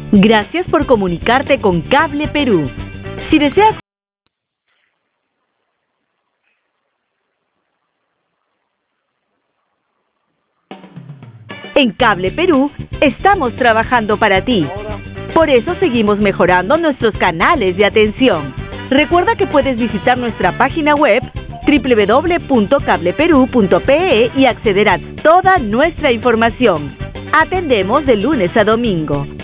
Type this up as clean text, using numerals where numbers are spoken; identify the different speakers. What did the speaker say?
Speaker 1: Gracias por comunicarte con Cable Perú. Si deseas En Cable Perú estamos trabajando para ti. Por eso seguimos mejorando nuestros canales de atención. Recuerda que puedes visitar nuestra página web www.cableperu.pe y acceder a toda nuestra información. Atendemos de lunes a domingo.